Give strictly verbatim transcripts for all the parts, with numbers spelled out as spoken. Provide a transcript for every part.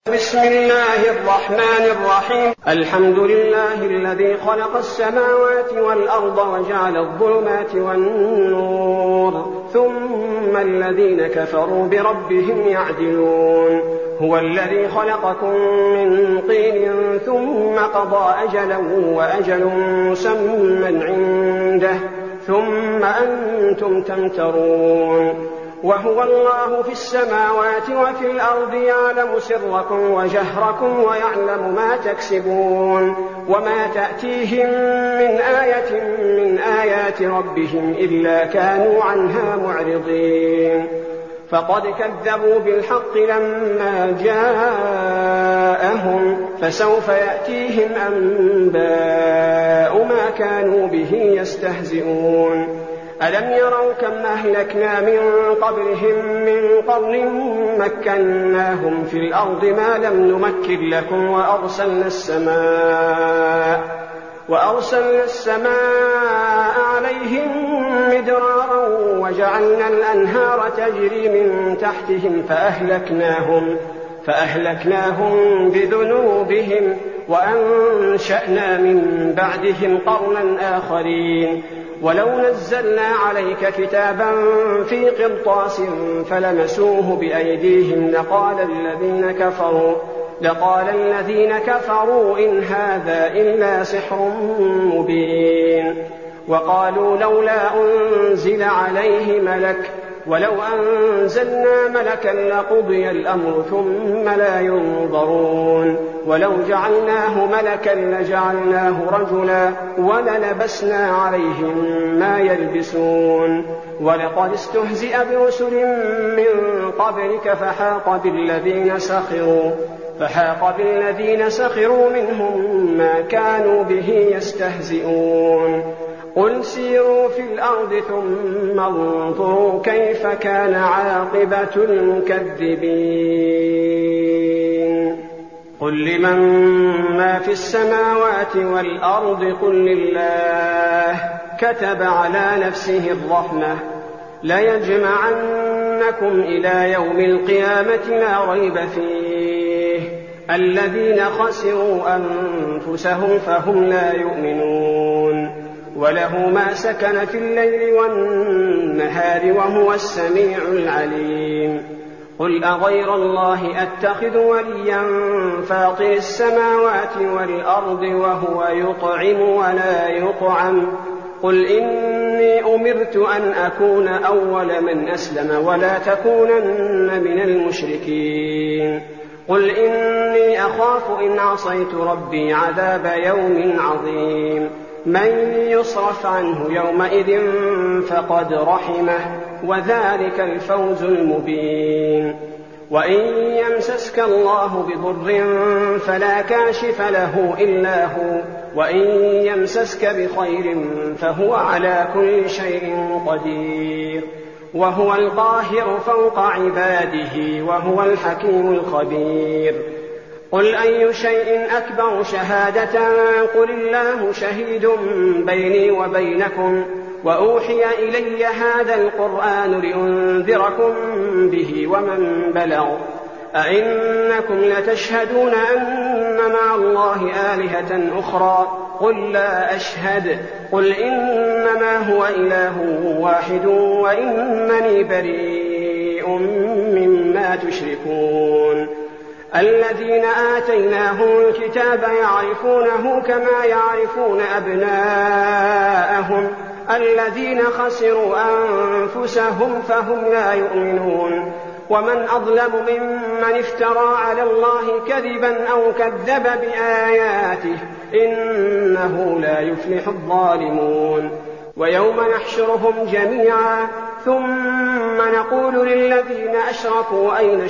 بسم الله الرحمن الرحيم. الحمد لله الذي خلق السماوات والأرض وجعل الظلمات والنور ثم الذين كفروا بربهم يعدلون. هو الذي خلقكم من طين ثم قضى أجلا وأجل مسمى عنده ثم أنتم تمترون. وهو الله في السماوات وفي الأرض يعلم سركم وجهركم ويعلم ما تكسبون وما تأتيهم من آية من آيات ربهم إلا كانوا عنها معرضين. فقد كذبوا بالحق لما جاءهم فسوف يأتيهم أنباء ما كانوا به يستهزئون. ألم يروا كم أهلكنا من قبلهم من قرن مكناهم في الأرض ما لم نمكن لكم وأرسلنا السماء وأرسلنا السماء عليهم مدرارا وجعلنا الأنهار تجري من تحتهم فأهلكناهم فأهلكناهم بذنوبهم وأنشأنا من بعدهم قرنا آخرين. ولو نزلنا عليك كتابا في قرطاس فلمسوه بأيديهم لقال الذين كفروا لقال الذين كفروا إن هذا إلا سحر مبين. وقالوا لولا أنزل عليه ملك ولو أنزلنا ملكا لقضي الأمر ثم لا ينظرون. ولو جعلناه ملكا لجعلناه رجلا وللبسنا عليهم ما يلبسون. ولقد استهزئ برسل من قبلك فحاق بالذين سخروا فحاق بالذين سخروا منهم ما كانوا به يستهزئون. قل سيروا في الأرض ثم انظروا كيف كان عاقبة المكذبين. قل لمن ما في السماوات والأرض قل لله كتب على نفسه الرحمة ليجمعنكم إلى يوم القيامة لا ريب فيه الذين خسروا أنفسهم فهم لا يؤمنون. وله ما سكن في الليل والنهار وهو السميع العليم. قل أغير الله أتخذ وليا فاطر السماوات والأرض وهو يطعم ولا يطعم قل إني أمرت أن أكون أول من أسلم ولا تكونن من المشركين. قل إني أخاف إن عصيت ربي عذاب يوم عظيم. من يصرف عنه يومئذ فقد رحمه وذلك الفوز المبين. وإن يمسسك الله بضر فلا كاشف له إلا هو وإن يمسسك بخير فهو على كل شيء قدير وهو القاهر فوق عباده وهو الحكيم الخبير. قل أي شيء أكبر شهادة قل الله شهيد بيني وبينكم وأوحي إلي هذا القرآن لأنذركم به ومن بلغ أئنكم لتشهدون أن مع الله آلهة أخرى قل لا أشهد قل إنما هو إله واحد وإنني بريء مما تشركون. الذين آتيناهم الكتاب يعرفونه كما يعرفون أبناءهم الذين خسروا أنفسهم فهم لا يؤمنون. ومن أظلم ممن افترى على الله كذبا أو كذب بآياته إنه لا يفلح الظالمون. ويوم نحشرهم جميعا ثم نقول للذين أشركوا أين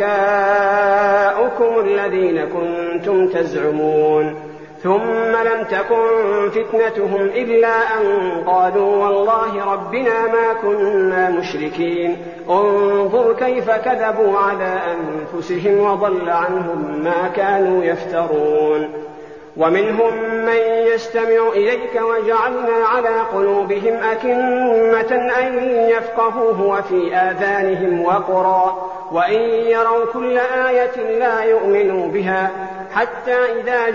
شركاؤكم الذين كنتم تزعمون ثم لم تكن فتنتهم إلا أن قالوا والله ربنا ما كنا مشركين انظر كيف كذبوا على أنفسهم وضل عنهم ما كانوا يفترون. ومنهم من يستمع إليك وجعلنا على قلوبهم أكنة أن يفقهوه وفي آذانهم وقرا وإن يروا كل آية لا يؤمنوا بها حتى إذا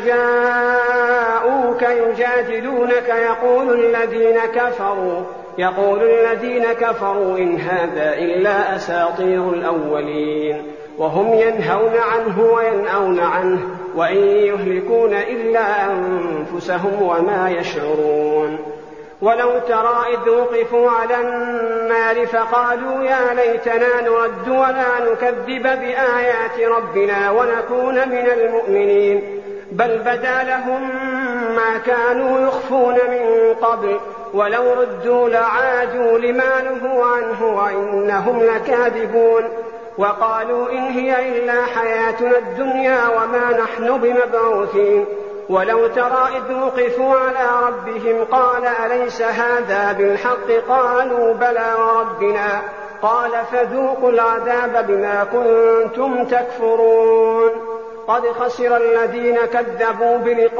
جاءوك يجادلونك يقول الذين كفروا يقول الذين كفروا إن هذا إلا أساطير الأولين وهم ينهون عنه وينأون عنه وإن يهلكون إلا أنفسهم وما يشعرون. ولو ترى إذ وقفوا على النار فقالوا يا ليتنا نرد ولا نكذب بآيات ربنا ونكون من المؤمنين بل بدا لهم ما كانوا يخفون من قبل ولو ردوا لعادوا لما نهوا عنه وإنهم لكاذبون. وقالوا إن هي إلا حياتنا الدنيا وما نحن بمبعوثين. ولو ترى إذ وقفوا على ربهم قال أليس هذا بالحق قالوا بلى وربنا قال فذوقوا العذاب بما كنتم تكفرون. قد خسر الذين كذبوا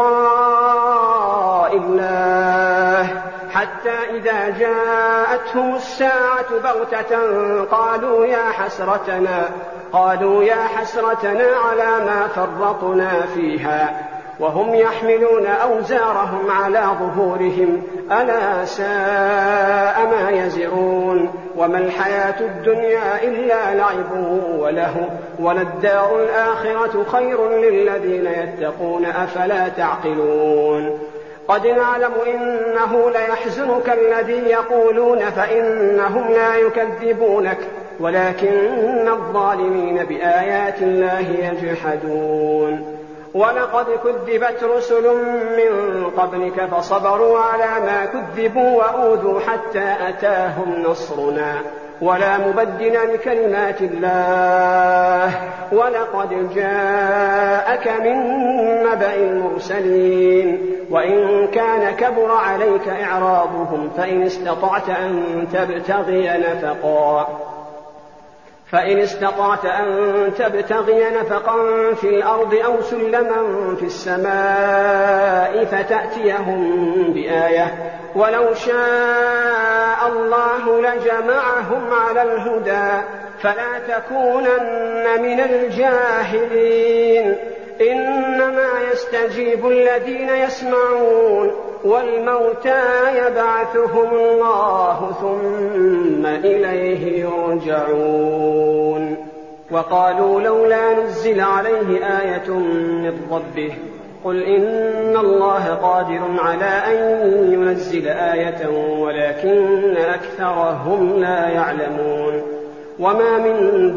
بلقاء الله حتى إذا جاءتهم الساعة بغتة قالوا يا حسرتنا قالوا يا حسرتنا على ما فرطنا فيها وهم يحملون أوزارهم على ظهورهم ألا ساء ما يزرون. وما الحياة الدنيا إلا لعب وله وللدار الآخرة خير للذين يتقون أفلا تعقلون. قد نعلم إنه ليحزنك الذي يقولون فإنهم لا يكذبونك ولكن الظالمين بآيات الله يجحدون. ولقد كذبت رسل من قبلك فصبروا على ما كذبوا وأوذوا حتى أتاهم نصرنا ولا مبدل لكلمات الله ولقد جاءك من نبأ المرسلين. وإن كان كبر عليك إعراضهم فإن استطعت أن تبتغي نفقا فإن استطعت أن تبتغي نفقا في الأرض أو سلما في السماء فتأتيهم بآية ولو شاء الله لجمعهم على الهدى فلا تكونن من الجاهلين. إنما يستجيب الذين يسمعون والموتى يبعثهم الله ثم إليه يرجعون. وقالوا لولا نزل عليه آية من ربه قل إن الله قادر على أن ينزل آية ولكن أكثرهم لا يعلمون. وما من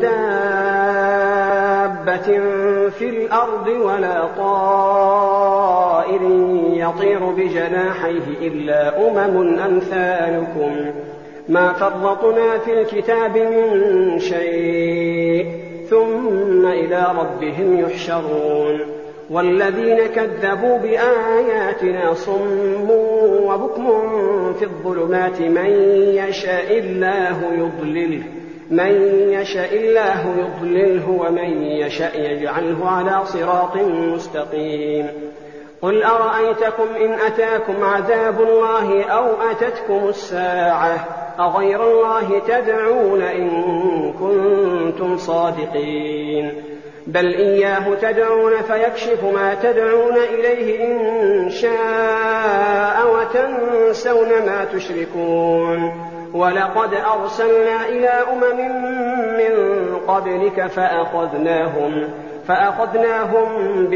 دابة في الأرض ولا طائر يطير بجناحيه إلا أمم أمثالكم ما فرطنا في الكتاب من شيء ثم إلى ربهم يحشرون. والذين كذبوا بآياتنا صم وبكم في الظلمات من يشاء الله يضلله من يشاء الله يضلله ومن يشاء يجعله على صراط مستقيم. قل أرأيتكم إن أتاكم عذاب الله أو أتتكم الساعة أغير الله تدعون إن كنتم صادقين بل إياه تدعون فيكشف ما تدعون إليه إن شاء وتنسون ما تشركون. ولقد أرسلنا إلى أمم من قبلك فأخذناهم, فأخذناهم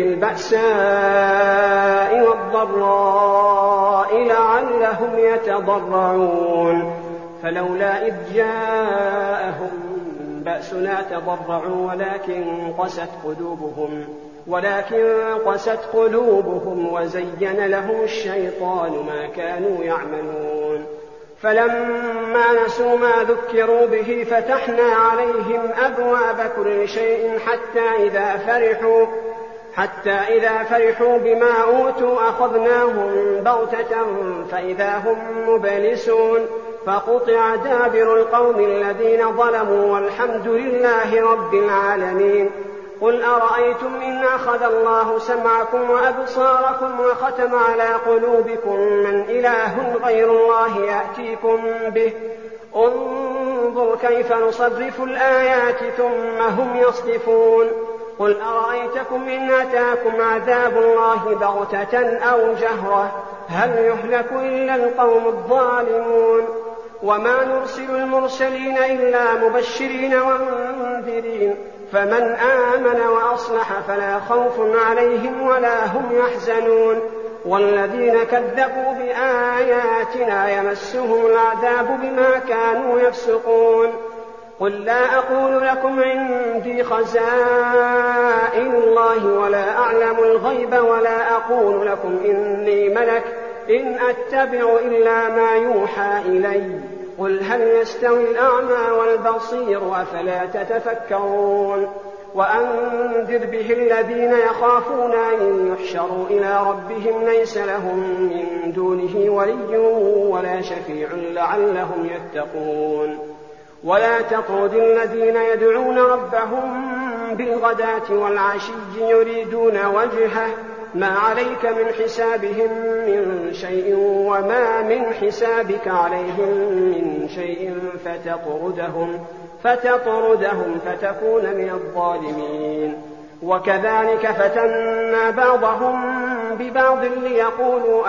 بالبأساء والضراء لعلهم يتضرعون فلولا إذ جاءهم بأسنا تضرعوا ولكن قست قلوبهم ولكن قست قلوبهم وزين لهم الشيطان ما كانوا يعملون. فلما نسوا ما ذكروا به فتحنا عليهم أبواب كل شيء حتى إذا فرحوا حتى إذا فرحوا بما أوتوا أخذناهم بغتة فإذا هم مبلسون فقطع دابر القوم الذين ظلموا والحمد لله رب العالمين. قل أرأيتم إن أخذ الله سمعكم وأبصاركم وختم على قلوبكم من إله غير الله يأتيكم به انظر كيف نصرف الآيات ثم هم يصدفون قل أرأيتكم إن أتاكم عذاب الله بغتة أو جهرة هل يهلك إلا القوم الظالمون وما نرسل المرسلين إلا مبشرين ومنذرين فمن آمن وأصلح فلا خوف عليهم ولا هم يحزنون والذين كذبوا بآياتنا يمسهم العذاب بما كانوا يفسقون قل لا أقول لكم عندي خزائن الله ولا أعلم الغيب ولا أقول لكم إني ملك إن أتبع إلا ما يوحى إلي قل هل يستوي الأعمى والبصير أفلا تتفكرون وأنذر به الذين يخافون أن يحشروا إلى ربهم ليس لهم من دونه ولي ولا شفيع لعلهم يتقون ولا تطرد الذين يدعون ربهم بالغداة والعشي يريدون وجهه ما عليك من حسابهم من شيء وما من حسابك عليهم من شيء فتطردهم فتطردهم فتكون من الظالمين وكذلك فتنا بعضهم ببعض ليقولوا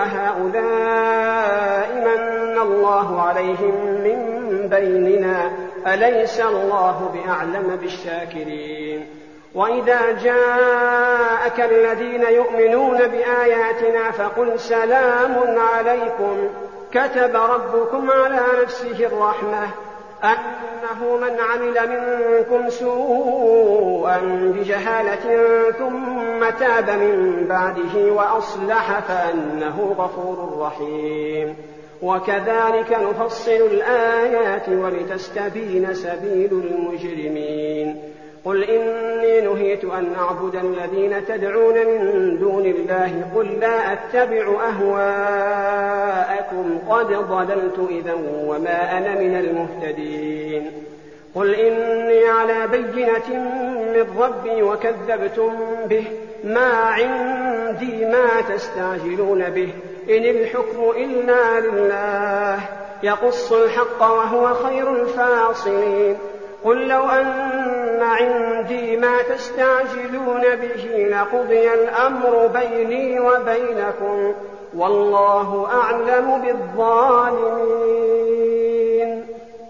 أهؤلاء من الله عليهم من بيننا أليس الله بأعلم بالشاكرين وإذا جاءك الذين يؤمنون بآياتنا فقل سلام عليكم كتب ربكم على نفسه الرحمة أنه من عمل منكم سوءا بجهالة ثم تاب من بعده وأصلح فأنه غفور رحيم وكذلك نفصل الآيات ولتستبين سبيل المجرمين قل إني نهيت أن أعبد الذين تدعون من دون الله قل لا أتبع أهواءكم قد ضللت إذا وما أنا من المهتدين قل إني على بينة من ربي وكذبتم به ما عندي ما تستعجلون به إن الحكم إلا لله يقص الحق وهو خير الفاصلين قل لو أن عندي ما تستعجلون به لقضي الأمر بيني وبينكم والله أعلم بالظالمين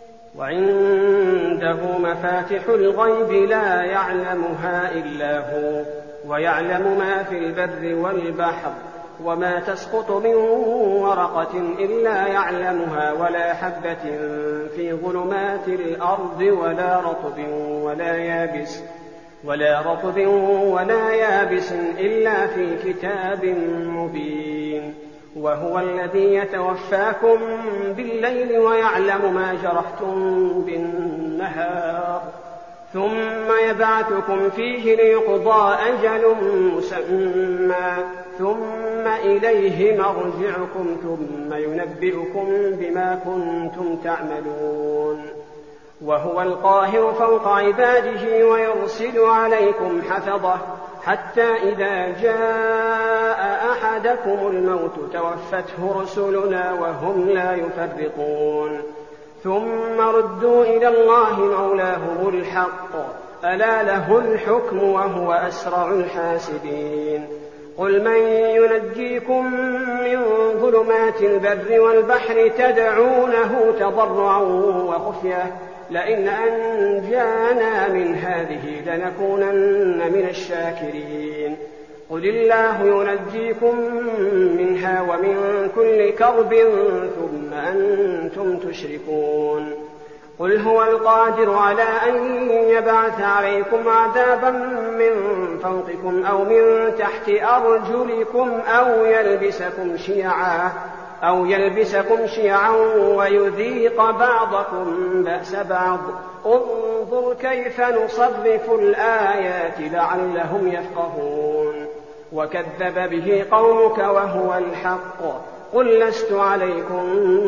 وعنده مفاتح الغيب لا يعلمها إلا هو ويعلم ما في البر والبحر وما تسقط من ورقة إلا يعلمها ولا حبة في ظلمات الأرض ولا رطب ولا يابس ولا رطب ولا يابس إلا في كتاب مبين وهو الذي يتوفاكم بالليل ويعلم ما جرحتم بالنهار ثم يبعثكم فيه ليقضى أجل مسمى ثم إليه مرجعكم ثم ينبئكم بما كنتم تعملون وهو القاهر فوق عباده ويرسل عليكم حفظه حتى إذا جاء أحدكم الموت توفته رسلنا وهم لا يفرطون ثم ردوا إلى الله مولاهم الحق ألا له الحكم وهو أسرع الحاسبين قل من ينجيكم من ظلمات البر والبحر تدعونه تضرعا وخفية لئن أنجانا من هذه لنكونن من الشاكرين قل الله ينجيكم منها ومن كل كرب ثم أنتم تشركون قل هو القادر على أن يبعث عليكم عذابا من فوقكم أو من تحت أرجلكم أو يلبسكم شيعا أو يلبسكم شيعا ويذيق بعضكم بأس بعض انظر كيف نصرف الآيات لعلهم يفقهون وكذب به قومك وهو الحق قل لست عليكم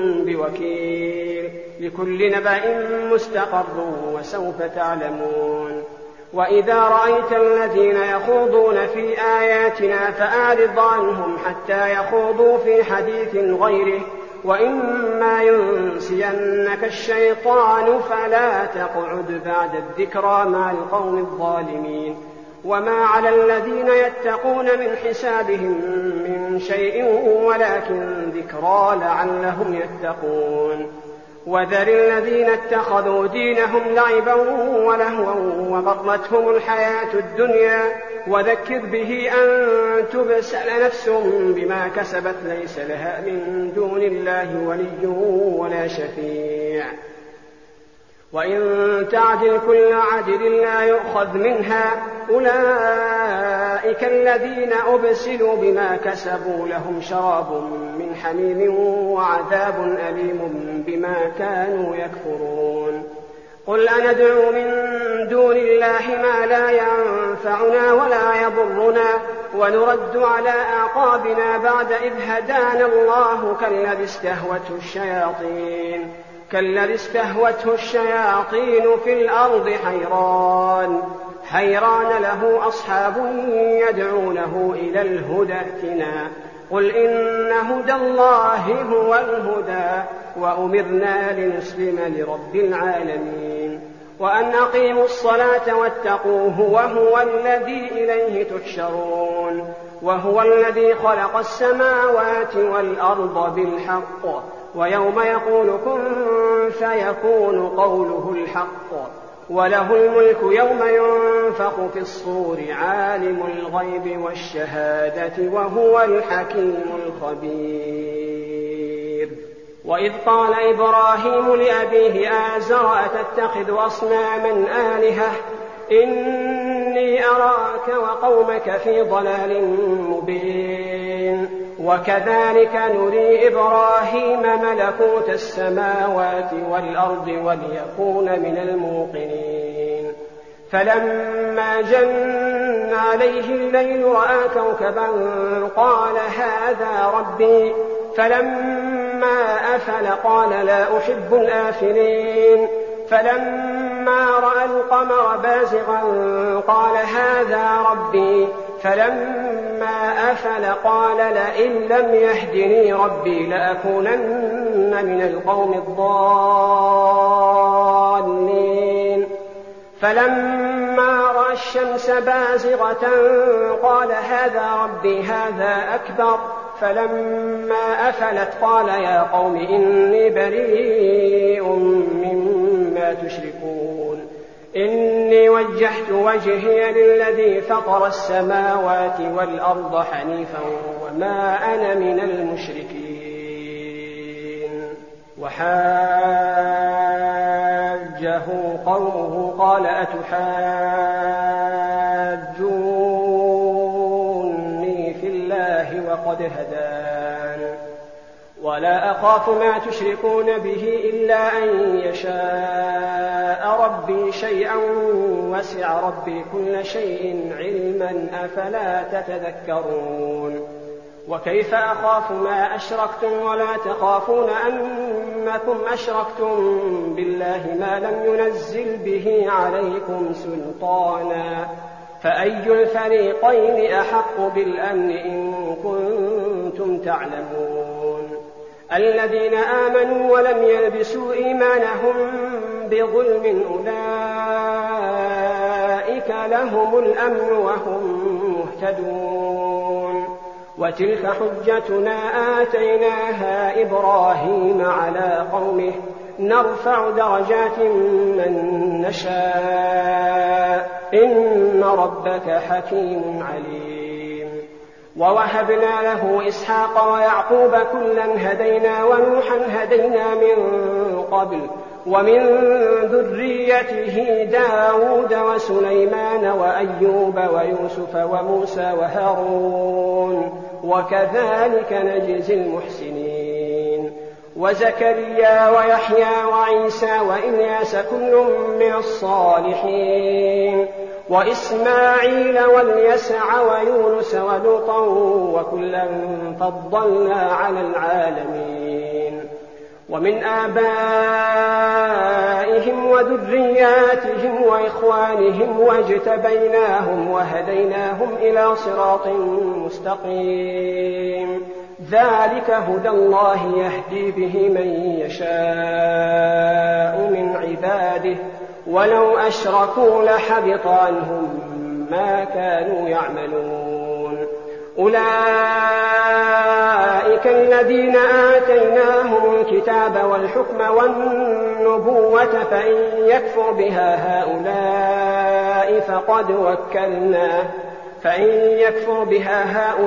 بوكيل لكل نبأ مستقر وسوف تعلمون وإذا رأيت الذين يخوضون في آياتنا فأعرض عنهم حتى يخوضوا في حديث غيره وإما ينسينك الشيطان فلا تقعد بعد الذكرى مع القوم الظالمين. وما على الذين يتقون من حسابهم من شيء ولكن ذكرى لعلهم يتقون. وذر الذين اتخذوا دينهم لعبا ولهوا وغرتهم الحياة الدنيا وذكر به أن تبسل نفس بما كسبت ليس لها من دون الله ولي ولا شفيع. وإن تعدل كل عدل لا يؤخذ منها أولئك الذين أبسلوا بما كسبوا لهم شراب من حميم وعذاب أليم بما كانوا يكفرون. قل أندعو من دون الله ما لا ينفعنا ولا يضرنا ونرد على أعقابنا بعد إذ هدانا الله كالذي استهوته الشياطين كالذي استهوته الشياطين في الأرض حيران حيران له أصحاب يدعونه إلى الهدى ائتنا. قل إن هدى الله هو الهدى وأمرنا لنسلم لرب العالمين وأن أقيموا الصلاة واتقوه وهو الذي إليه تحشرون. وهو الذي خلق السماوات والأرض بالحق ويوم يقول كن فيكون قوله الحق وله الملك يوم ينفخ في الصور عالم الغيب والشهادة وهو الحكيم الخبير. وإذ قال إبراهيم لأبيه آزر أتتخذ أصناما آلهة إني أراك وقومك في ضلال مبين. وكذلك نري إبراهيم ملكوت السماوات والأرض وليكون من الموقنين. فلما جن عليه الليل رأى كوكبا قال هذا ربي فلما أفل قال لا أحب الآفلين. فلما رأى القمر بازغا قال هذا ربي فلما أفل قال لئن لم يهدني ربي لأكونن من القوم الضالين. فلما رأى الشمس بازغة قال هذا ربي هذا أكبر. فلما أفلت قال يا قوم إني بريء مما تشركون إني وجهت وجهي للذي فطر السماوات والأرض حنيفا وما أنا من المشركين. وحاجه قومه قال أتحاجوني في الله وقد هدان ولا أخاف ما تشركون به إلا أن يشاء ربي شيئا وسع ربي كل شيء علما أفلا تتذكرون. وكيف أخاف ما أشركتم ولا تخافون أنكم أشركتم بالله ما لم ينزل به عليكم سلطانا فأي الفريقين أحق بالأمن إن كنتم تعلمون. الذين آمنوا ولم يلبسوا إيمانهم بظلم أولئك لهم الأمن وهم مهتدون. وتلك حجتنا آتيناها إبراهيم على قومه نرفع درجات من نشاء إن ربك حكيم عليم. ووهبنا له إسحاق ويعقوب كلا هدينا ونوحا هدينا من قبل ومن ذريته داود وسليمان وأيوب ويوسف وموسى وهارون وكذلك نجزي المحسنين. وزكريا ويحيى وعيسى وإلياس كل من الصالحين وإسماعيل واليسع ويونس ولوطا وكلا فضلنا على العالمين. ومن آبائهم وذرياتهم وإخوانهم واجتبيناهم وهديناهم إلى صراط مستقيم ذلك هدى الله يهدي به من يشاء من عباده ولو أشركوا لحبط عنهم ما كانوا يعملون أولئك الذين آتيناهم الكتاب والحكم والنبوة فإن يكفر بها هؤلاء فقد وكلنا فإن يكفر بها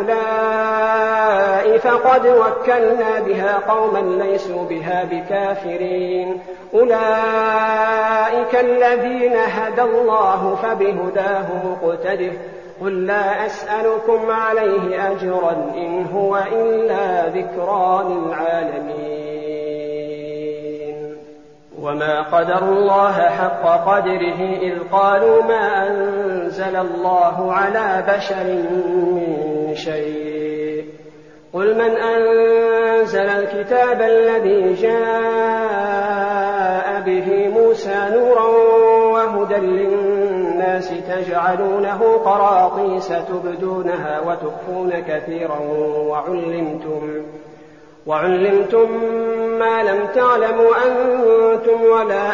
هؤلاء فقد وكلنا بها قوما ليسوا بها بكافرين أولئك الذين هدى الله فبهداه مقتده قل لا أسألكم عليه أجرا إن هو إلا ذكرى للعالمين وما قدروا الله حق قدره إذ قالوا ما أنزل الله على بشر من شيء قل من أنزل الكتاب الذي جاء به موسى نورا وهدى للناس تجعلونه قراطيس تبدونها وتخفون كثيرا وعلمتم وعلمتم ما لم تعلموا أنتم ولا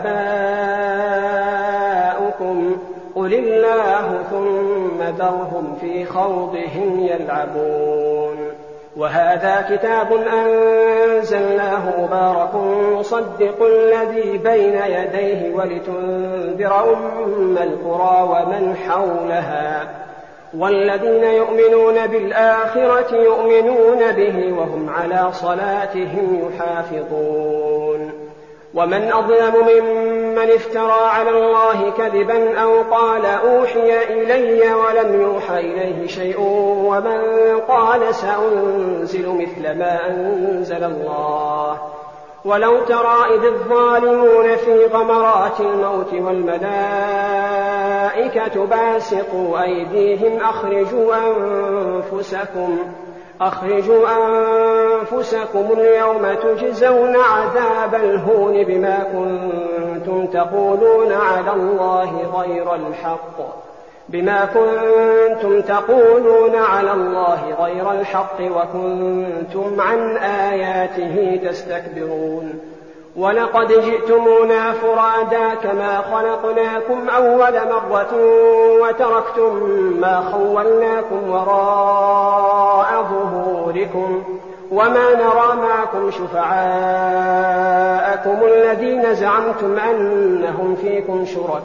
آباؤكم قل الله ثم ذرهم في خوضهم يلعبون وهذا كتاب أنزلناه مبارك مصدق الذي بين يديه ولتنذر أم القرى ومن حولها والذين يؤمنون بالآخرة يؤمنون به وهم على صلاتهم يحافظون ومن أظلم ممن افترى على الله كذبا أو قال أوحي إلي ولم يوحى إليه شيء ومن قال سأنزل مثل ما أنزل الله ولو ترى إذ الظالمون في غمرات الموت والملائكة باسطوا أيديهم أخرجوا أنفسكم أخرجوا أنفسكم اليوم تجزون عذاب الهون بما كنتم تقولون على الله غير الحق بما كنتم تقولون على الله غير الحق وكنتم عن آياته تستكبرون ولقد جئتمونا فرادا كما خلقناكم أول مرة وتركتم ما خولناكم وراء ظهوركم وما نرى معكم شفعاءكم الذين زعمتم أنهم فيكم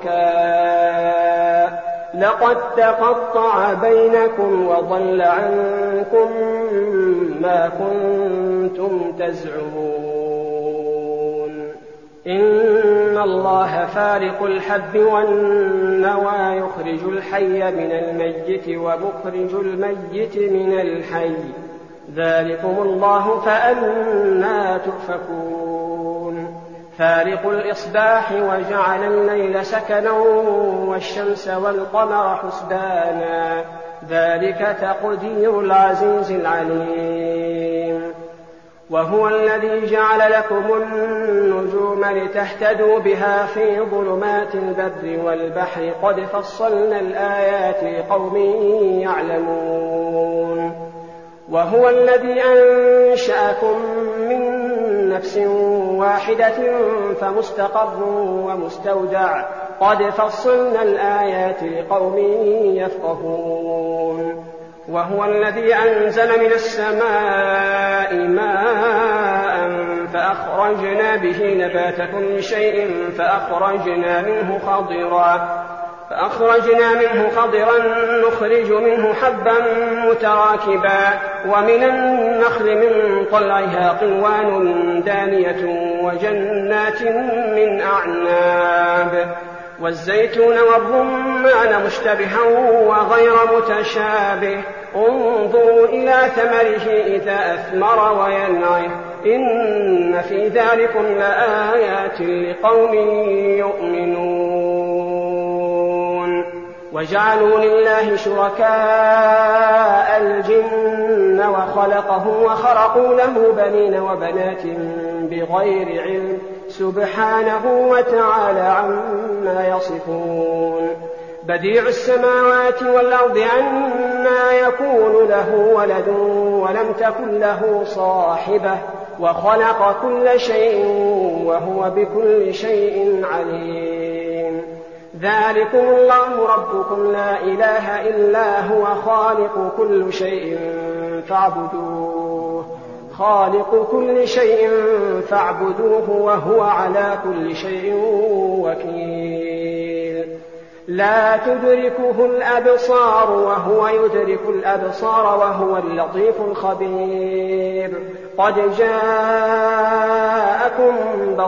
شركاء لقد تقطع بينكم وضل عنكم ما كنتم تزعمون إن الله فارق الحب والنوى يخرج الحي من الميت ومخرج الميت من الحي ذلكم الله فأنى تؤفكون فارق الإصباح وجعل الليل سكنا والشمس والقمر حسبانا ذلك تقدير العزيز العليم وهو الذي جعل لكم النجوم لتهتدوا بها في ظلمات البر والبحر قد فصلنا الآيات لقوم يعلمون وهو الذي أنشأكم من نفس واحدة فمستقر ومستودع قد فصلنا الآيات لقوم يفقهون وهو الذي أنزل من السماء ماء فأخرجنا به نبات كل شيء فأخرجنا منه خضرا فأخرجنا منه خضرا نخرج منه حبا متراكبا ومن النخل من طلعها قنوان دانية وجنات من أعناب والزيتون والرمان مشتبها وغير متشابه انظروا إلى ثمره إذا أثمر وينعه إن في ذلكم لآيات لقوم يؤمنون وجعلوا لله شركاء الجن وخلقهم وخرقوا له بنين وبنات بغير علم سبحانه وتعالى عما يصفون بديع السماوات والأرض أنى يكون له ولد ولم تكن له صاحبة وخلق كل شيء وهو بكل شيء عليم. ذلكم الله ربكم لا إله إلا هو خالق كل شيء فاعبدوه خالق كل شيء فاعبدوه وهو على كل شيء وكيل. لا تدركه الأبصار وهو يدرك الأبصار وهو اللطيف الخبير. قد جاءكم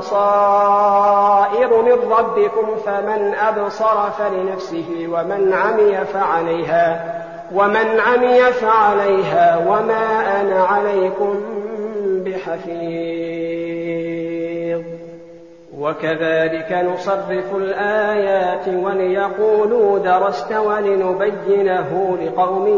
بصائر من ربكم فمن أبصر فلنفسه ومن عمي فعليها ومن عمي فعليها وما أنا عليكم بحفيظ. وكذلك نصرف الآيات وليقولوا درست ولنبينه لقوم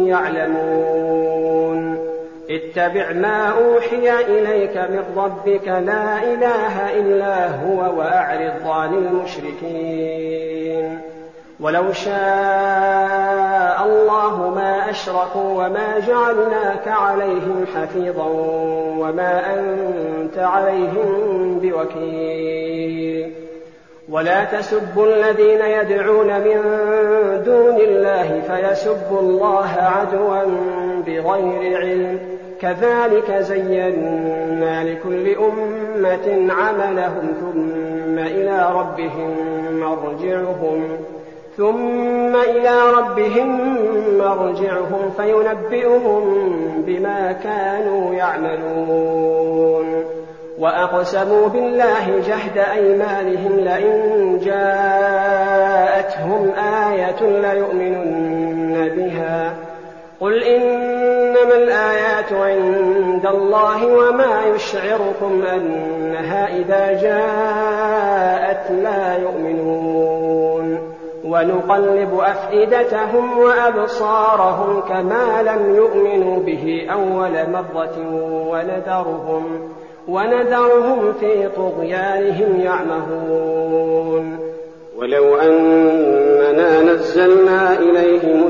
يعلمون. اتبع ما أوحي إليك من ربك لا إله إلا هو وأعرض عن المشركين. ولو شاء الله ما أشركوا وما جعلناك عليهم حفيظا وما أنت عليهم بوكيل. ولا تسبوا الذين يدعون من دون الله فيسبوا الله عدوا بغير علم. كذلك زينا لكل أمة عملهم ثم إلى ربهم مرجعهم ثم إلى ربهم مرجعهم فينبئهم بما كانوا يعملون. وأقسموا بالله جهد أيمانهم لئن جاءتهم آية ليؤمنن بها. قل إنما الآيات عند الله وما يشعركم أنها إذا جاءت لا يؤمنون. ونقلب أفئدتهم وأبصارهم كما لم يؤمنوا به أول مرة ونذرهم, ونذرهم في طغيانهم يعمهون. ولو أننا نزلنا إليهم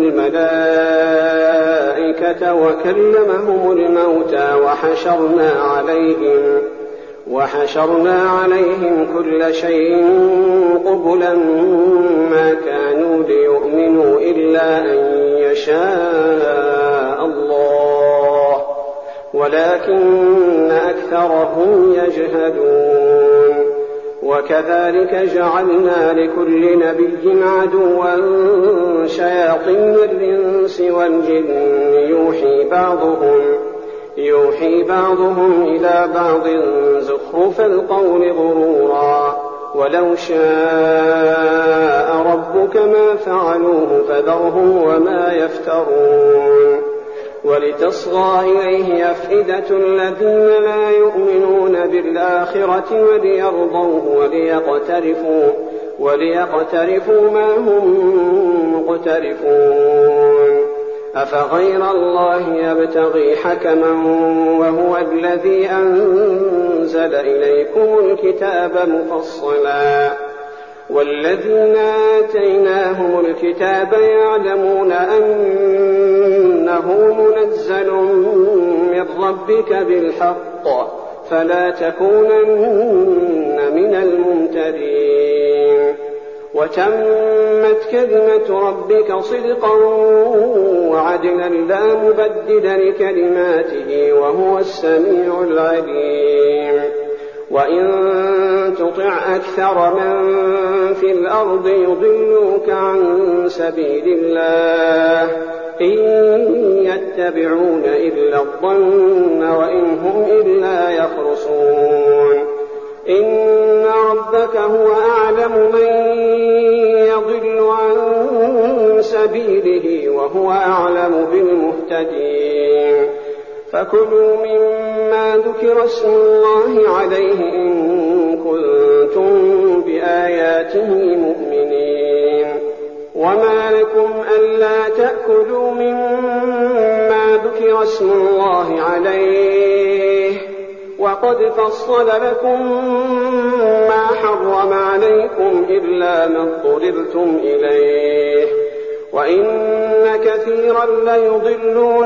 الملائكة وكلمهم الموتى وحشرنا عليهم وحشرنا عليهم كل شيء قبلا ما كانوا ليؤمنوا إلا أن يشاء الله ولكن أكثرهم يجهدون. وكذلك جعلنا لكل نبي عدوا شياطين الإنس والجن يوحي بعضهم يوحي بعضهم إلى بعض زخرف القول غرورا. ولو شاء ربك ما فعلوه فذرهم وما يفترون. ولتصغى إليه أفئدة الذين لا يؤمنون بالآخرة وليرضوه وليقترفوا, وليقترفوا ما هم مقترفون. أفغير الله يبتغي حكما وهو الذي أنزل إليكم الكتاب مفصلا والذين آتيناهم الكتاب يعلمون أنه منزل من ربك بالحق فلا تكونن من الممترين. وتمت كلمة ربك صدقا وعدلا لا مبدل لكلماته وهو السميع العليم. وإن تطع أكثر من في الأرض يضلوك عن سبيل الله إن يتبعون إلا الظن وإن هم إلا يخرصون. إن ربك هو أعلم من يضل عن سبيله وهو أعلم بالمهتدين. فكلوا مما ذكر اسم الله عليه إن كنتم بآياته مؤمنين. وما لكم ألا تأكلوا مما ذكر اسم الله عليه وقد فصل لكم ما حرم عليكم إلا ما اضطررتم إليه وإن كثيرا ليضلون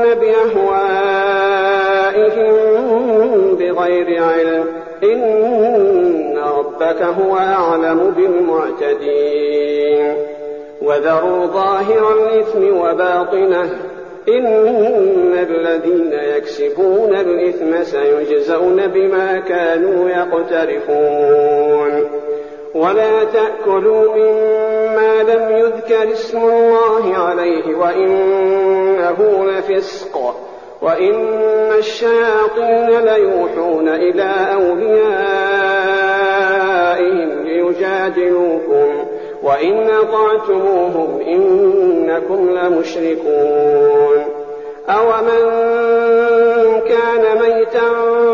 بأهوائهم بغير علم إن ربك هو أعلم بالمعتدين وذروا ظاهر الإثم وباطنه إن الذين يكسبون الإثم سيجزون بما كانوا يقترفون ولا تأكلوا مما لم يذكر اسم الله عليه وإنه لفسق وإن الشياطين ليوحون إلى أوليائهم ليجادلوكم وإن أطعتموهم إنكم لمشركون أومن كان ميتا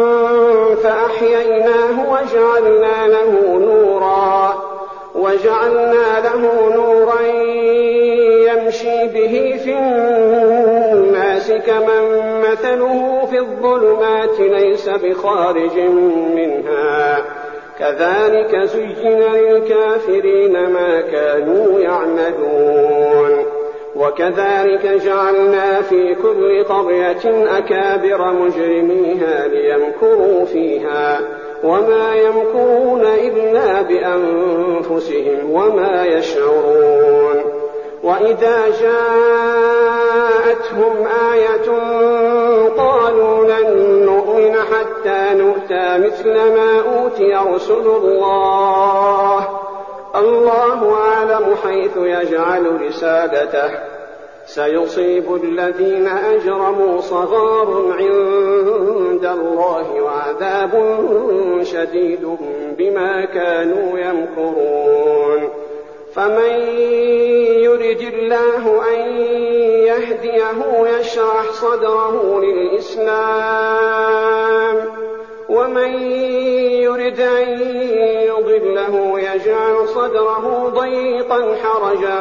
فأحييناه وجعلنا له نورا وجعلنا له نورا يمشي به في الناس كمن مثله في الظلمات ليس بخارج منها كذلك زين للكافرين ما كانوا يعملون وكذلك جعلنا في كل قرية أكابر مجرميها ليمكروا فيها وما يمكرون إلا بأنفسهم وما يشعرون وإذا جاءتهم آية قالوا لن نؤمن حتى نؤتى مثل ما أوتي رسل الله الله أعلم حيث يجعل رسالته سيصيب الذين أجرموا صغار عند الله وعذاب شديد بما كانوا يمكرون فمن يرد الله أن يهديه يشرح صدره للإسلام ومن يرد أن يضله يجعل صدره ضيقا حرجا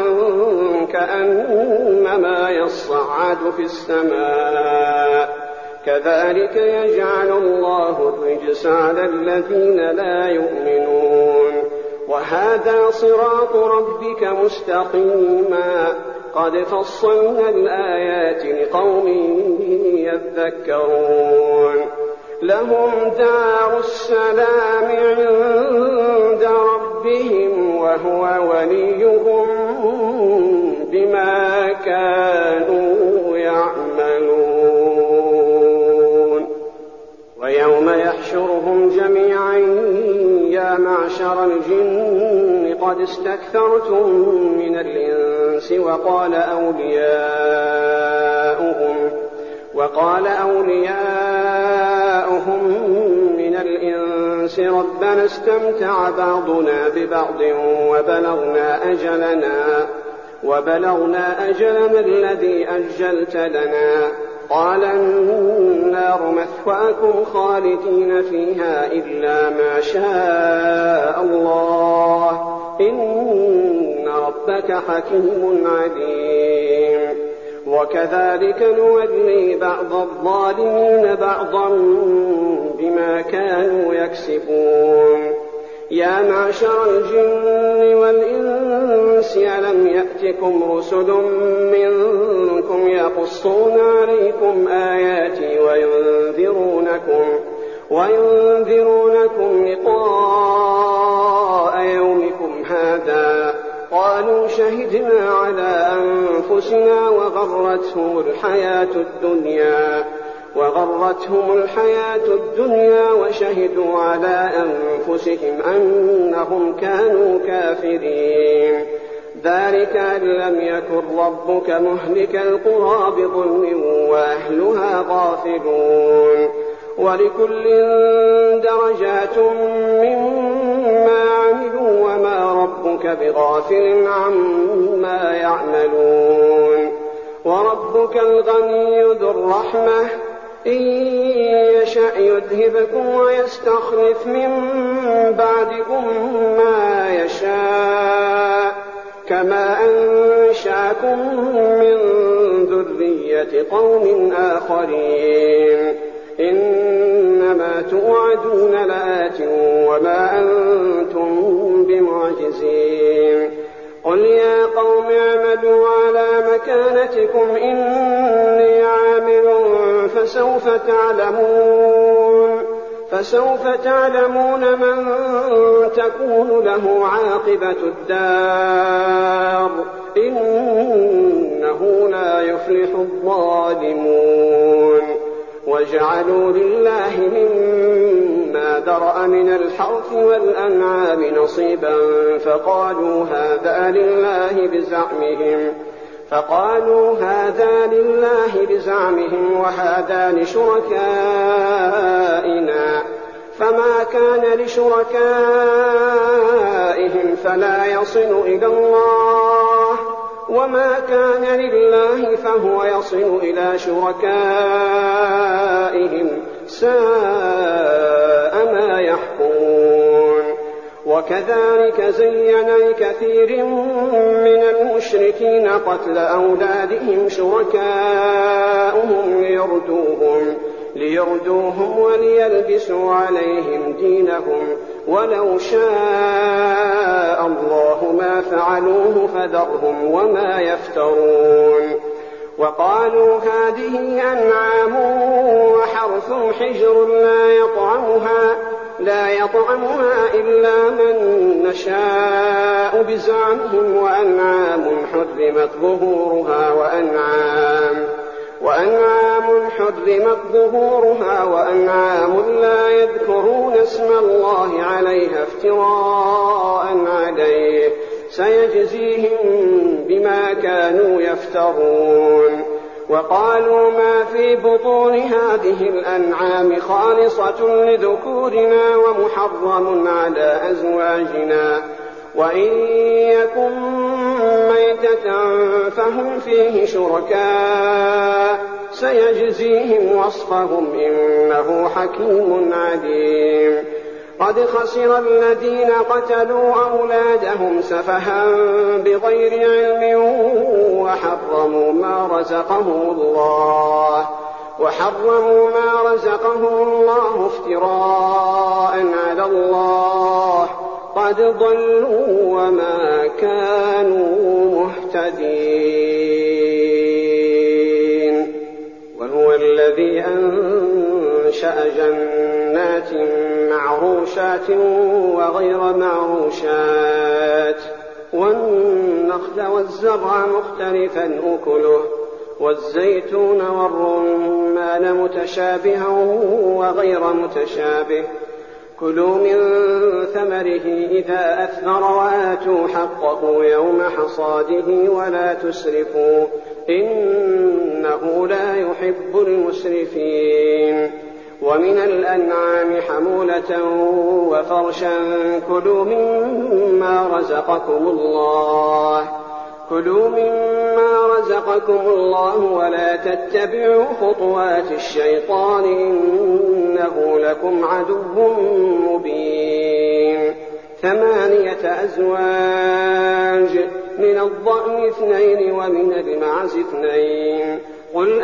كأنما يصعد في السماء كذلك يجعل الله الرجس على الذين لا يؤمنون وهذا صراط ربك مستقيما قد فصلنا الآيات لقوم يذكرون لهم دار السلام عند ربهم وهو وليهم بما كانوا يعملون ويوم يحشرهم جميعا يا معشر الجن قد استكثرتم من الإنس وقال أولياؤهم وقال أولياؤهم من الإنس ربنا استمتع بعضنا ببعض وبلغنا أجلنا وبلغنا أجلنا الذي أجلت لنا قال النار مثواكم خالدين فيها إلا ما شاء الله إن ربك حكيم عليم وكذلك نولي بعض الظالمين بعضا بما كانوا يكسبون يا معشر الجن والإنس ألم يأتكم رسل منكم يقصون عليكم آياتي وينذرونكم وينذرونكم لقاء يومكم هذا قالوا شهدنا على أنفسنا وغرتهم الحياة الدنيا وغرتهم الحياة الدنيا وشهدوا على أنفسهم أنهم كانوا كافرين ذلك أن لم يكن ربك مهلك القرى بظلم وأهلها غافلون ولكل درجات مما عملوا وما ربك بغافل عما يعملون وربك الغني ذو الرحمة إن يشأ يذهبكم ويستخلف من بعدكم ما يشاء كما أنشأكم من ذرية قوم آخرين إنما توعدون لآت وما أنتم بمعجزين قل يا قوم اعملوا على مكانتكم إني عامل فسوف تعلمون فسوف تعلمون من تكون له عاقبة الدار إنه لا يفلح الظالمون. وجعلوا لله مما ذرأ من الحرث والأنعام نصيبا فقالوا هذا لله بزعمهم فقالوا هذا لله بزعمهم وهذا لشركائنا فما كان لشركائهم فلا يصل إلى الله وما كان لله فهو يصل إلى شركائهم ساء ما يحكمون. وكذلك زين لكثير من المشركين قتل أولادهم شركاؤهم ليردوهم, ليردوهم وليلبسوا عليهم دينهم ولو شاء الله ما فعلوه فذرهم وما يفترون. وقالوا هذه أنعام وحرث حجر لا يطعمها لا يطعمها إلا من نشاء بزعمهم وأنعام حرمت ظهورها وأنعام وأنعام حرمت ظهورها وأنعام لا يذكرون اسم الله عليها افتراء عليه سيجزيهم بما كانوا يفترون. وقالوا ما في بطون هذه الأنعام خالصة لذكورنا ومحرم على أزواجنا وإن يكن ميتة فهم فيه شركاء سيجزيهم وصفهم إنه حكيم عليم. قد خسر الذين قتلوا أولادهم سفها بغير علم وحرموا ما رزقهم الله وحرموا ما رزقهم الله افتراء على الله قد ضلوا وما كانوا مهتدين. وهو الذي أنشأ جنات معروشات وغير معروشات والنخل والزرع مختلفا أكله والزيتون والرمان متشابها وغير متشابه كلوا من ثمره إذا أثمر وآتوا حقه يوم حصاده ولا تسرفوا إنه لا يحب المسرفين. ومن الأنعام حمولة وفرشا كلوا مما رزقكم الله كلوا مما رزقكم الله ولا تتبعوا خطوات الشيطان إنه لكم عدو مبين. ثمانية أزواج من الضأن اثنين ومن المعز اثنين قل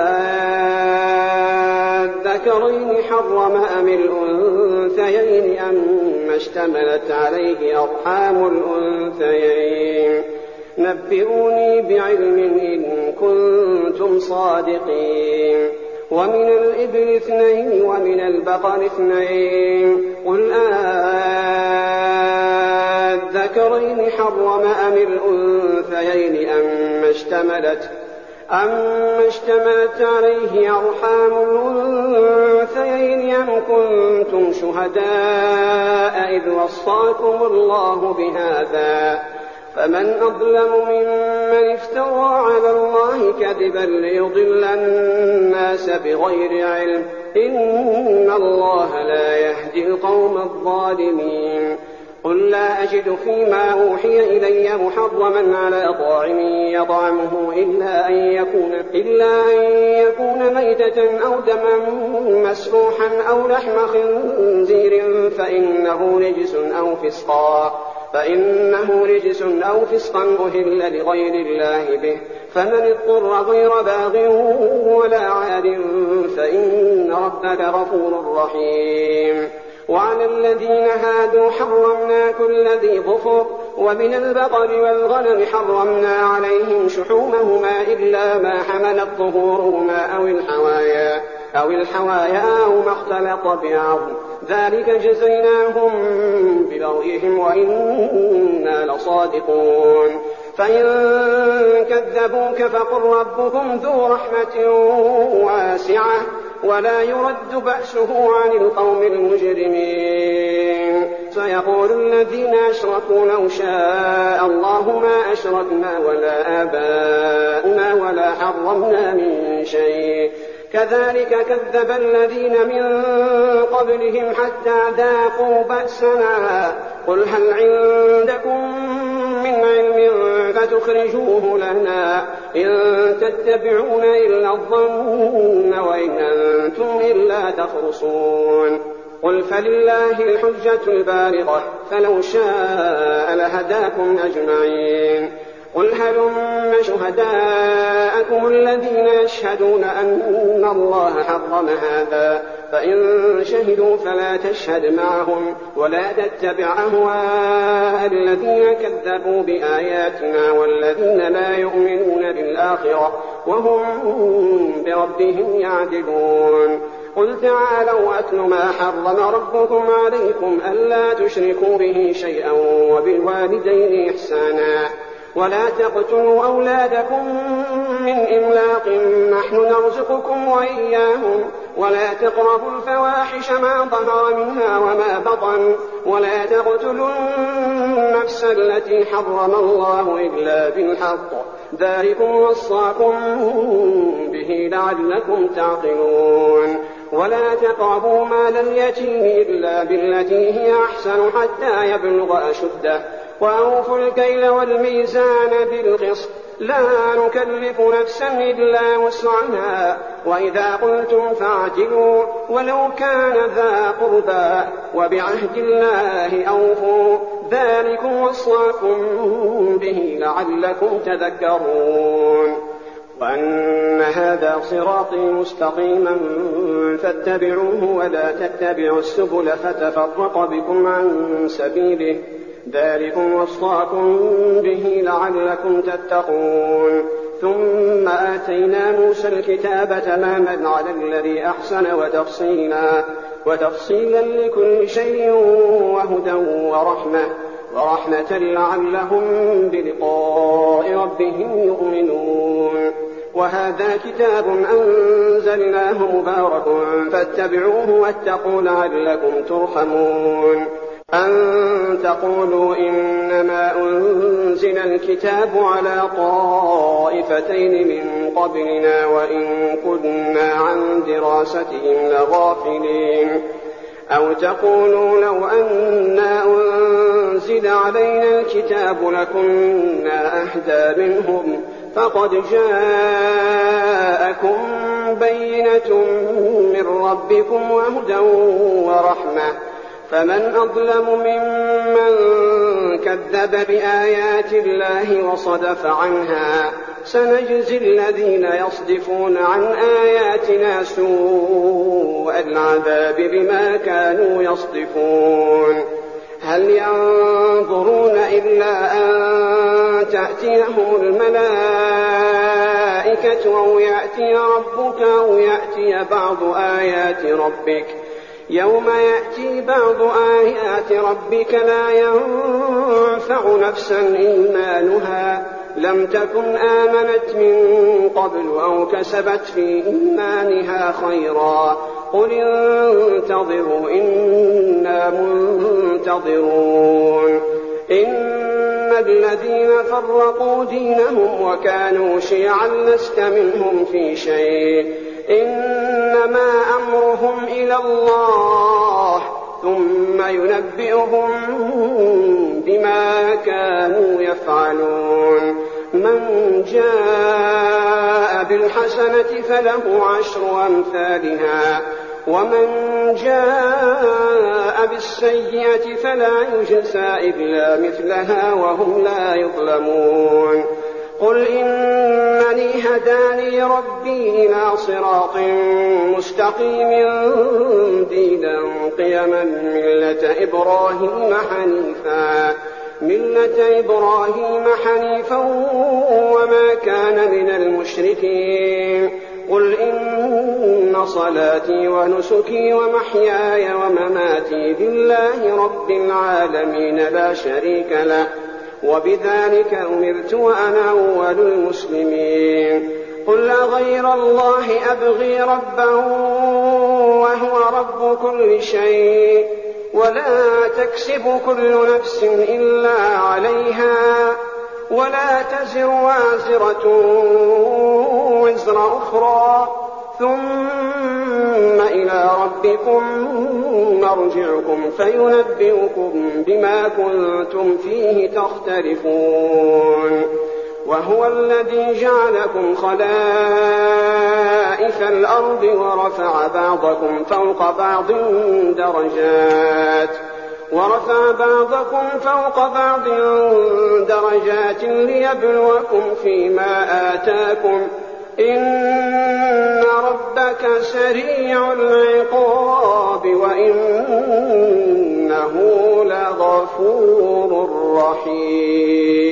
أذكرين حرم أم الأنثيين أما اشتملت عليه أرحام الأنثيين نبئوني بعلم إن كنتم صادقين. ومن الإبل اثنين ومن البقر اثنين قل أذكرين حرم أم الأنثيين أما اشتملت أما اشتملت عليه أرحام الأنثيين أم كنتم شهداء إذ وصاكم الله بهذا فمن أظلم ممن افترى على الله كذبا ليضل الناس بغير علم إن الله لا يهدي القوم الظالمين. قل لا أجد فيما أوحي إلي محرما على طاعم يطعمه إلا أن يكون, إلا أن يكون ميتة أو دما مسفوحا أو لحم خنزير فإنه رجس أو فسقا فإنه رجس أو فسقا أهل لغير الله به فمن اضطر غير باغ ولا عاد فإن ربك غفور رحيم. وعلى الذين هادوا حرمنا كل ذي ظفر ومن البقر والغنم حرمنا عليهم شحومهما إلا ما حملت ظهورهما أو الحوايا أو الحوايا أو ما اختلط بعظم ذلك جزيناهم ببغيهم وإنا لصادقون فإن كذبوك فقل ربكم ذو رحمة واسعة ولا يرد بأسه عن القوم المجرمين سيقول الذين أشركوا لو شاء الله ما أشركنا ولا آباؤنا ولا حرمنا من شيء كذلك كذب الذين من قبلهم حتى ذاقوا بأسنا قل هل عندكم من علم فتخرجوه لنا إن تتبعون إلا الظن وإن أنتم إلا تخرصون قل فلله الحجة البالغة فلو شاء لهداكم أجمعين قل هلم شهداءكم الذين يشهدون أن الله حرم هذا فإن شهدوا فلا تشهد معهم ولا تتبع أهواء الذين كذبوا بآياتنا والذين لا يؤمنون بالآخرة وهم بربهم يعدلون قل تعالوا أتل ما حرم ربكم عليكم ألا تشركوا به شيئا وبالوالدين إحسانا ولا تقتلوا أولادكم من إملاق نحن نرزقكم وإياهم ولا تقربوا الفواحش ما ظهر منها وما بطن ولا تقتلوا النفس التي حرم الله إلا بالحق ذلكم وصاكم به لعلكم تعقلون ولا تقربوا مال اليتيم إلا بالتي هي أحسن حتى يبلغ أشده وأوفوا الكيل والميزان بالقسط لا نكلف نفسا إلا وسعها وإذا قلتم فاعدلوا ولو كان ذا قربى وبعهد الله أوفوا ذلكم وصاكم به لعلكم تذكرون وأن هذا صراطي مستقيما فاتبعوه ولا تتبعوا السبل فتفرق بكم عن سبيله ذلكم وصاكم به لعلكم تتقون ثم آتينا موسى الكتاب تماما على الذي أحسن وتفصيلا, وتفصيلا لكل شيء وهدى ورحمة, ورحمة لعلهم بلقاء ربهم يؤمنون وهذا كتاب أنزلناه مبارك فاتبعوه واتقوا لعلكم ترحمون أن تقولوا إنما أنزل الكتاب على طائفتين من قبلنا وإن كنا عن دراستهم لغافلين أو تقولوا لو أنا أنزل علينا الكتاب لكنا أهدى منهم فقد جاءكم بينة من ربكم وهدى ورحمة فمن أظلم ممن كذب بآيات الله وصدف عنها سنجزي الذين يصدفون عن آياتنا سوء العذاب بما كانوا يصدفون هل ينظرون إلا أن تأتيهم الملائكة أو يأتي ربك أو يأتي بعض آيات ربك يوم يأتي بعض آيات ربك لا ينفع نفسا إيمانها لم تكن آمنت من قبل أو كسبت في إيمانها خيرا قل انتظروا إنا منتظرون إن الذين فرقوا دينهم وكانوا شيعا لست منهم في شيء إنما أمرهم إلى الله ثم ينبئهم بما كانوا يفعلون من جاء بالحسنة فله عشر أمثالها ومن جاء بالسيئة فلا يجزى إلا مثلها وهم لا يظلمون قل إنني هداني ربي إلى صراط مستقيم دينا قيما ملة إبراهيم حنيفا ملة إبراهيم حنيفا وما كان من المشركين قل إن صلاتي ونسكي ومحياي ومماتي لله رب العالمين لا شريك له وبذلك أمرت وأنا أول المسلمين قل أغير الله أبغي ربا وهو رب كل شيء ولا تكسب كل نفس إلا عليها ولا تزر وازرة وزر أخرى ثم إلى ربكم مرجعكم فينبئكم بما كنتم فيه تختلفون وهو الذي جعلكم خلائف الأرض ورفع بعضكم فوق بعض درجات ورفع بعضكم فوق بعض درجات ليبلوكم فيما آتاكم إن ربك سريع العقاب وإنه لغفور رحيم.